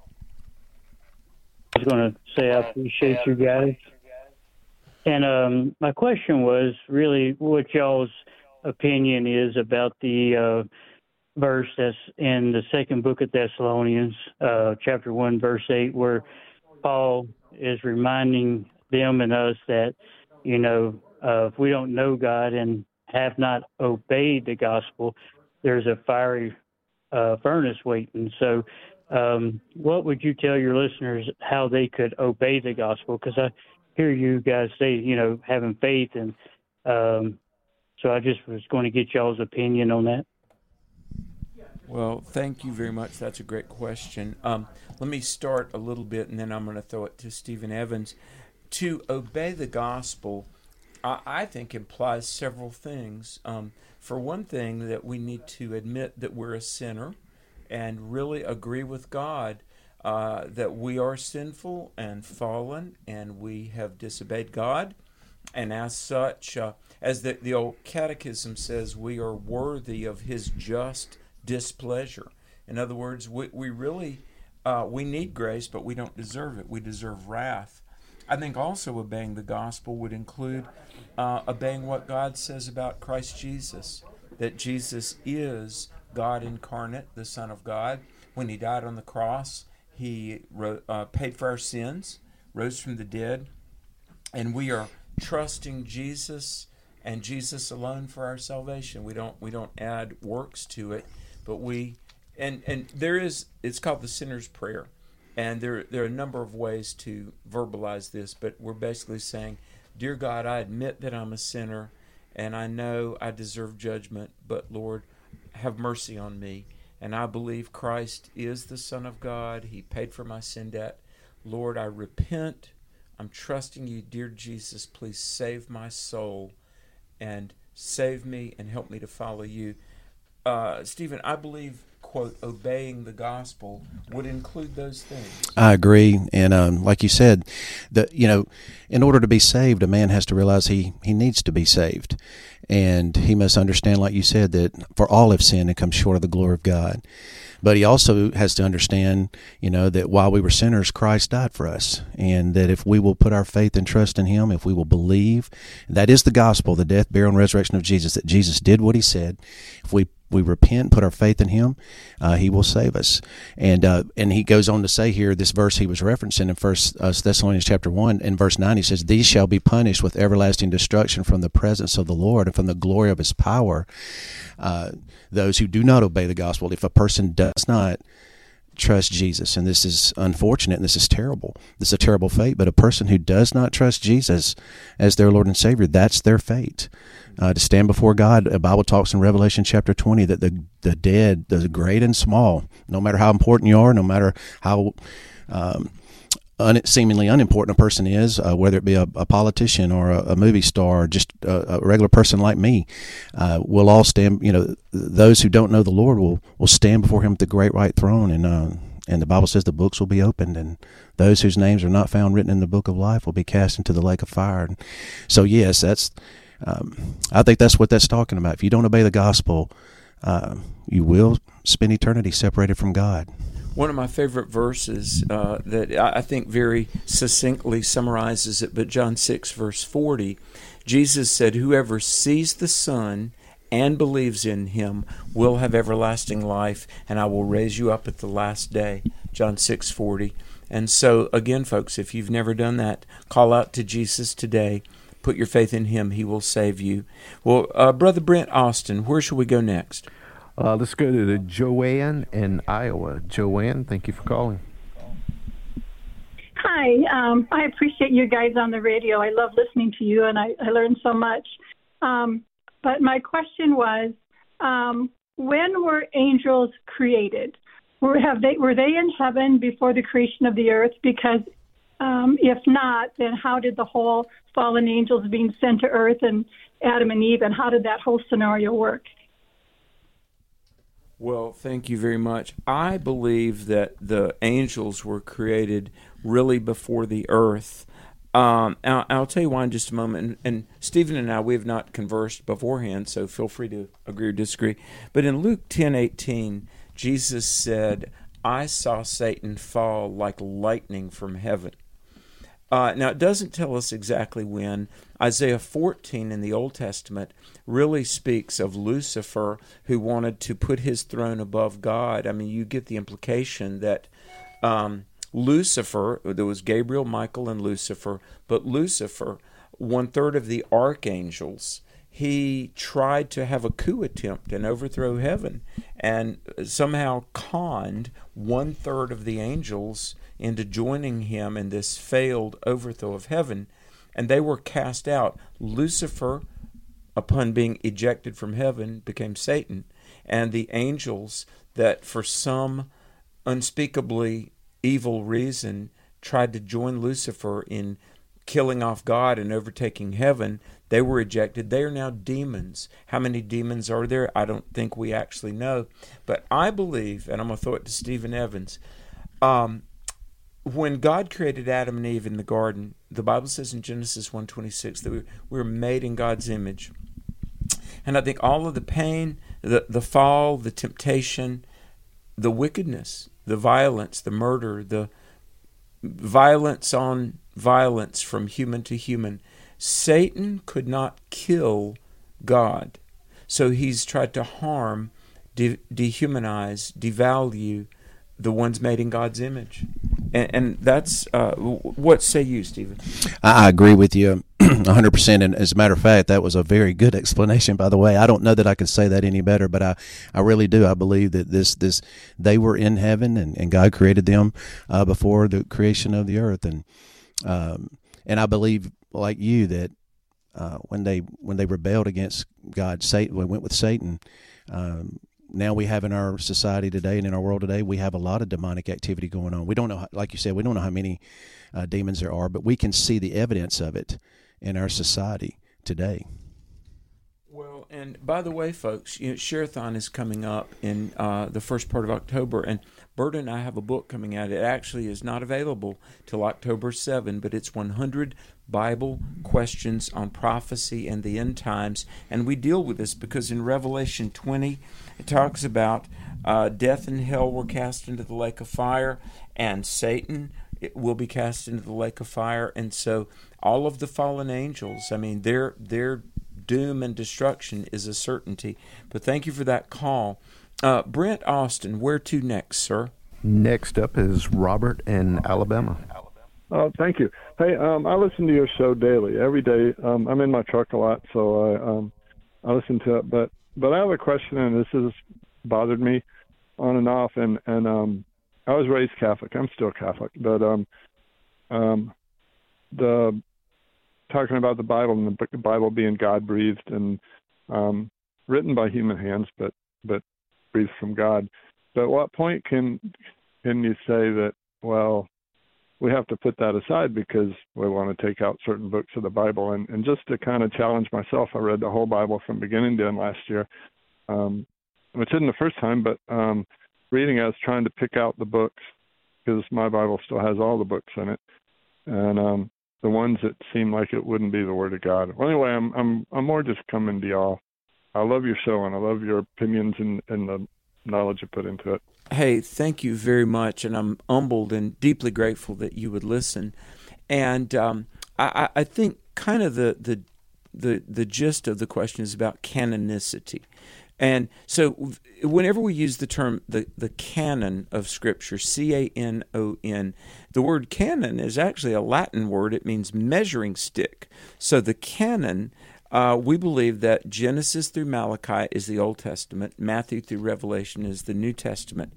I was going to say I appreciate you guys. And um, my question was really what y'all's opinion is about the uh, verse that's in the second book of Thessalonians, uh, chapter one, verse eight, where Paul is reminding them and us that, you know, uh, if we don't know God and have not obeyed the gospel, there's a fiery uh, furnace waiting. So um, what would you tell your listeners how they could obey the gospel? Because I hear you guys say, you know, having faith, and um, so I just was going to get y'all's opinion on that. Well, thank you very much. That's a great question. Um, let me start a little bit, and then I'm going to throw it to Stephen Evans. To obey the gospel, I, I think implies several things. Um, for one thing, that we need to admit that we're a sinner, and really agree with God uh, that we are sinful and fallen, and we have disobeyed God. And as such, uh, as the, the old catechism says, we are worthy of his just displeasure. In other words, we, we really, uh, we need grace, but we don't deserve it. We deserve wrath. I think also obeying the gospel would include uh, obeying what God says about Christ Jesus, that Jesus is God incarnate, the Son of God. When he died on the cross, he ro- uh, paid for our sins, rose from the dead, and we are trusting Jesus and Jesus alone for our salvation. We don't we don't add works to it, but we and and there is it's called the sinner's prayer, and there there are a number of ways to verbalize this, but we're basically saying, dear God, I admit that I'm a sinner, and I know I deserve judgment, but Lord, have mercy on me, and I believe Christ is the Son of God. He paid for my sin debt. Lord, I repent. I'm trusting you, dear Jesus. Please save my soul and save me and help me to follow you. Uh, Stephen, I believe, quote, obeying the gospel would include those things. I agree. And um, like you said, the, you know, in order to be saved, a man has to realize he, he needs to be saved. And he must understand, like you said, that for all have sinned and come short of the glory of God. But he also has to understand, you know, that while we were sinners, Christ died for us. And that if we will put our faith and trust in him, if we will believe, that is the gospel, the death, burial, and resurrection of Jesus, that Jesus did what he said. If we we repent, put our faith in him, uh, he will save us. And uh, and he goes on to say here, this verse he was referencing in First Thessalonians chapter one, in verse nine, he says, these shall be punished with everlasting destruction from the presence of the Lord and from the glory of his power. Uh, those who do not obey the gospel, if a person does not trust Jesus, and this is unfortunate and this is terrible, this is a terrible fate, but a person who does not trust Jesus as their Lord and Savior, that's their fate. Uh, to stand before God, the Bible talks in Revelation chapter twenty that the the dead, the great and small, no matter how important you are, no matter how um, un- seemingly unimportant a person is, uh, whether it be a, a politician or a, a movie star or just a, a regular person like me, uh, we'll all stand, you know, those who don't know the Lord will, will stand before him at the great white throne, and uh, and the Bible says the books will be opened, and those whose names are not found written in the book of life will be cast into the lake of fire. And so, yes, that's Um, I think that's what that's talking about. If you don't obey the gospel, uh, you will spend eternity separated from God. One of my favorite verses uh, that I think very succinctly summarizes it, but John six, verse forty, Jesus said, whoever sees the Son and believes in him will have everlasting life, and I will raise you up at the last day. John six, forty. And so, again, folks, if you've never done that, call out to Jesus today. Put your faith in him. He will save you. Well, uh, Brother Brent Austin, where should we go next? Uh, let's go to the Joanne in Iowa. Joanne, thank you for calling. Hi. Um, I appreciate you guys on the radio. I love listening to you, and I, I learned so much. Um, but my question was, um, when were angels created? Were, have they, were they in heaven before the creation of the earth? Because Um, if not, then how did the whole fallen angels being sent to earth and Adam and Eve, and how did that whole scenario work? Well, thank you very much. I believe that the angels were created really before the earth. Um, I'll, I'll tell you why in just a moment. And, and Stephen and I, we have not conversed beforehand, so feel free to agree or disagree. But in Luke ten eighteen, Jesus said, I saw Satan fall like lightning from heaven. Uh, now, it doesn't tell us exactly when. Isaiah fourteen in the Old Testament really speaks of Lucifer, who wanted to put his throne above God. I mean, you get the implication that um, Lucifer, there was Gabriel, Michael, and Lucifer, but Lucifer, one-third of the archangels, he tried to have a coup attempt and overthrow heaven, and somehow conned one-third of the angels into joining him in this failed overthrow of heaven, and they were cast out. Lucifer, upon being ejected from heaven, became Satan, and the angels that for some unspeakably evil reason tried to join Lucifer in killing off God and overtaking heaven, they were ejected. They are now demons. How many demons are there? I don't think we actually know. But I believe, and I'm going to throw it to Stephen Evans, um, when God created Adam and Eve in the garden, the Bible says in Genesis one twenty-six that we were made in God's image. And I think all of the pain, the, the fall, the temptation, the wickedness, the violence, the murder, the violence on violence from human to human, Satan could not kill God. So he's tried to harm, de- dehumanize, devalue the ones made in God's image. And, and that's, uh, what say you, Stephen? I, I agree with you one hundred percent. And as a matter of fact, that was a very good explanation, by the way. I don't know that I could say that any better, but I, I really do. I believe that this, this they were in heaven, and, and God created them uh, before the creation of the earth. And um, and I believe, like you, that uh, when they when they rebelled against God, Satan, we went with Satan. Um, now we have in our society today and in our world today, we have a lot of demonic activity going on. We don't know, how, like you said, we don't know how many uh, demons there are, but we can see the evidence of it in our society today. Well, and by the way, folks, you know, Share-a-thon is coming up in uh, the first part of October, and Berta and I have a book coming out. It actually is not available till October seventh, but it's one hundred Bible questions on prophecy and the end times, and we deal with this because in Revelation twenty, it talks about uh, death and hell were cast into the lake of fire, and Satan it will be cast into the lake of fire, and so all of the fallen angels, I mean, their their doom and destruction is a certainty. But thank you for that call. Uh, Brent Austin, where to next, sir? Next up is Robert in Alabama. Oh, thank you. Hey, um, I listen to your show daily, every day. Um, I'm in my truck a lot, so I um, I listen to it. But but I have a question, and this has bothered me on and off. And and um, I was raised Catholic. I'm still Catholic, but um, um, the talking about the Bible and the Bible being God breathed and um, written by human hands, but but breathed from God. But at what point can can you say that, well, we have to put that aside because we want to take out certain books of the Bible? And, and just to kind of challenge myself, I read the whole Bible from beginning to end last year, um, which isn't the first time, but um, reading it, I was trying to pick out the books because my Bible still has all the books in it, and um, the ones that seem like it wouldn't be the Word of God. Well, anyway, I'm I'm I'm more just coming to y'all. I love your show, and I love your opinions and, and the knowledge you put into it. Hey, thank you very much, and I'm humbled and deeply grateful that you would listen. And um, I, I think kind of the, the the the gist of the question is about canonicity. And so whenever we use the term the, the canon of Scripture, C A N O N, the word canon is actually a Latin word. It means measuring stick. So the canon, uh, we believe that Genesis through Malachi is the Old Testament, Matthew through Revelation is the New Testament.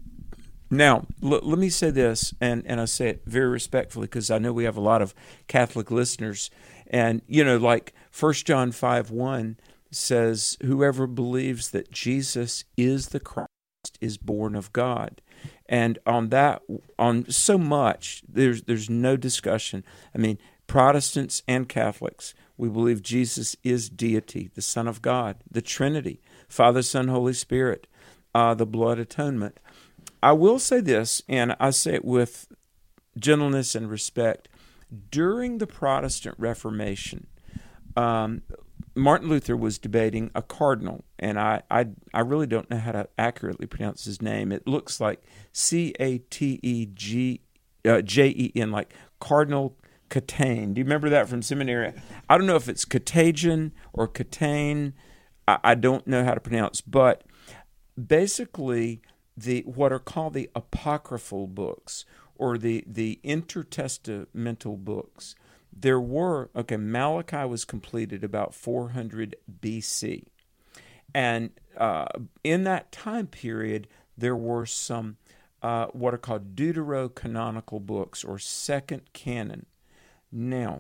Now, l- let me say this, and, and I say it very respectfully because I know we have a lot of Catholic listeners. And, you know, like First John five one says, whoever believes that Jesus is the Christ is born of God. And on that, on so much, there's there's no discussion. I mean, Protestants and Catholics, we believe Jesus is deity, the Son of God, the Trinity, Father, Son, Holy Spirit, uh, the blood atonement. I will say this, and I say it with gentleness and respect. During the Protestant Reformation, um, Martin Luther was debating a cardinal, and I, I I really don't know how to accurately pronounce his name. It looks like C A T E G J E N, like Cardinal Catane. Do you remember that from seminary? I don't know if it's Catagian or Catane. I, I don't know how to pronounce, but basically the what are called the apocryphal books or the, the intertestamental books. There were, okay, Malachi was completed about four hundred B C. And uh, in that time period, there were some uh, what are called deuterocanonical books or second canon. Now,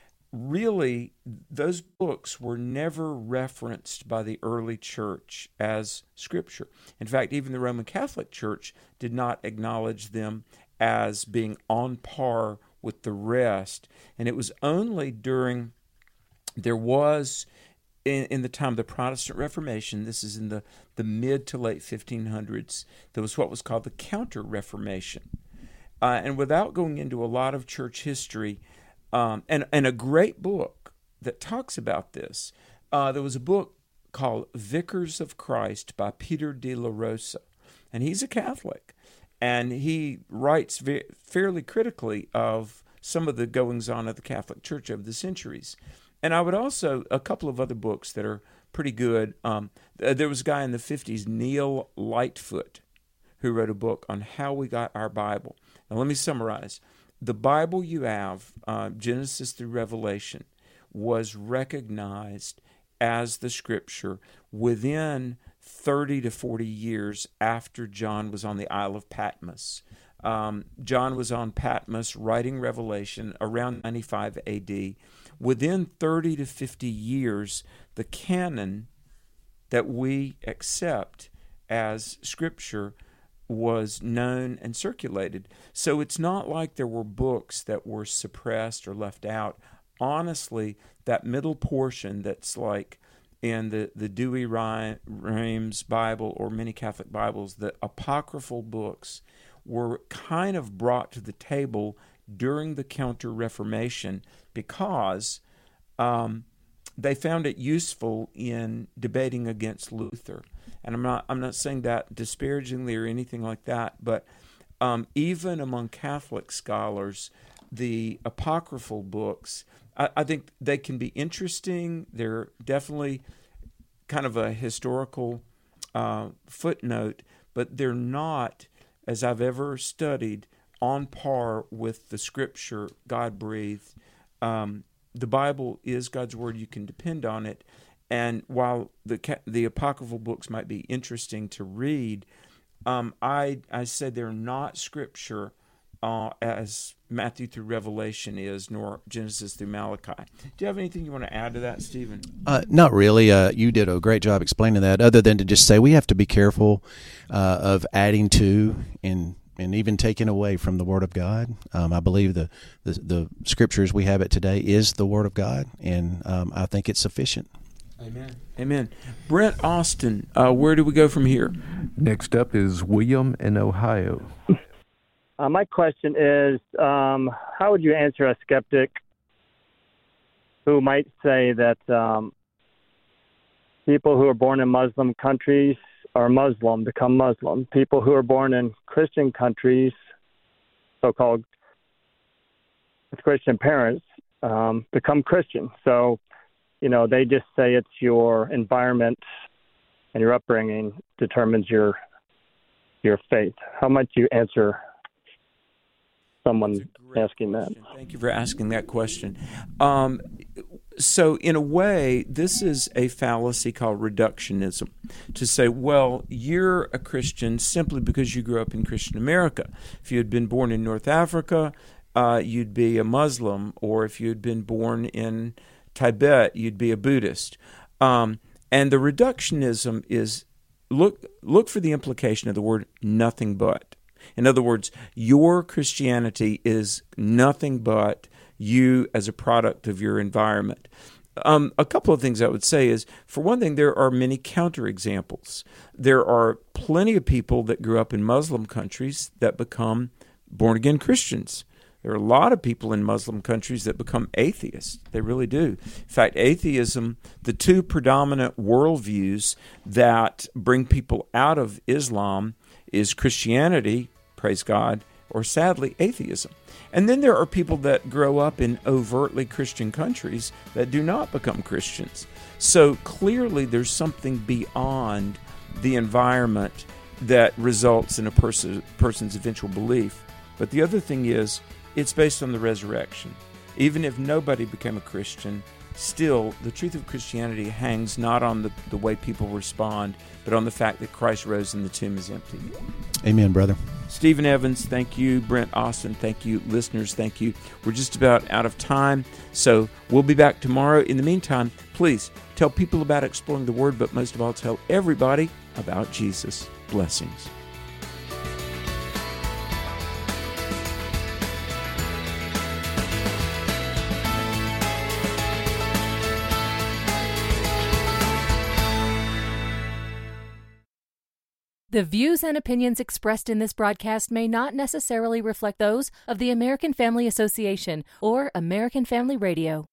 really, those books were never referenced by the early church as Scripture. In fact, even the Roman Catholic Church did not acknowledge them as being on par with the rest. And it was only during, there was, in, in the time of the Protestant Reformation, this is in the, the mid to late fifteen hundreds, there was what was called the Counter-Reformation. Uh, and without going into a lot of church history, um, and, and a great book that talks about this, uh, there was a book called Vicars of Christ by Peter de la Rosa. And he's a Catholic. And he writes ve- fairly critically of some of the goings-on of the Catholic Church over the centuries. And I would also, a couple of other books that are pretty good. Um, there was a guy in the fifties, Neil Lightfoot, who wrote a book on how we got our Bible. Now, let me summarize. The Bible you have, uh, Genesis through Revelation, was recognized as the Scripture within thirty to forty years after John was on the Isle of Patmos. Um, John was on Patmos writing Revelation around ninety-five A D. Within thirty to fifty years, the canon that we accept as Scripture was known and circulated. So it's not like there were books that were suppressed or left out. Honestly, that middle portion that's like in the, the Dewey Rheims Bible or many Catholic Bibles, the apocryphal books were kind of brought to the table during the Counter-Reformation because um, they found it useful in debating against Luther. And I'm not I'm not saying that disparagingly or anything like that, but um, even among Catholic scholars, the apocryphal books, I, I think they can be interesting. They're definitely kind of a historical uh, footnote, but they're not, as I've ever studied, on par with the Scripture God breathed. Um, the Bible is God's Word. You can depend on it. And while the the apocryphal books might be interesting to read, um, I I say they're not Scripture uh, as Matthew through Revelation is, nor Genesis through Malachi. Do you have anything you want to add to that, Stephen? Uh, not really. Uh, you did a great job explaining that, other than to just say we have to be careful uh, of adding to and and even taking away from the Word of God. Um, I believe the, the, the Scriptures we have it today is the Word of God, and um, I think it's sufficient. Amen. Amen. Brent Austin, uh, where do we go from here? Next up is William in Ohio. Uh, my question is, um, how would you answer a skeptic who might say that um, people who are born in Muslim countries are Muslim, become Muslim. People who are born in Christian countries, so-called with Christian parents, um, become Christian. So, you know, they just say it's your environment and your upbringing determines your your faith. How might you answer someone asking that? Thank you for asking that question. Um, so in a way, this is a fallacy called reductionism, to say, well, you're a Christian simply because you grew up in Christian America. If you had been born in North Africa, uh, you'd be a Muslim, or if you had been born in Tibet, you'd be a Buddhist. Um, and the reductionism is, look look for the implication of the word nothing but. In other words, your Christianity is nothing but you as a product of your environment. Um, a couple of things I would say is, for one thing, there are many counterexamples. There are plenty of people that grew up in Muslim countries that become born-again Christians. There are a lot of people in Muslim countries that become atheists. They really do. In fact, atheism, the two predominant worldviews that bring people out of Islam is Christianity, praise God, or sadly, atheism. And then there are people that grow up in overtly Christian countries that do not become Christians. So clearly there's something beyond the environment that results in a person, person's eventual belief. But the other thing is, it's based on the resurrection. Even if nobody became a Christian, still the truth of Christianity hangs not on the, the way people respond, but on the fact that Christ rose and the tomb is empty. Amen, brother. Stephen Evans, thank you. Brent Austin, thank you. Listeners, thank you. We're just about out of time, so we'll be back tomorrow. In the meantime, please tell people about exploring the Word, but most of all, tell everybody about Jesus. Blessings. The views and opinions expressed in this broadcast may not necessarily reflect those of the American Family Association or American Family Radio.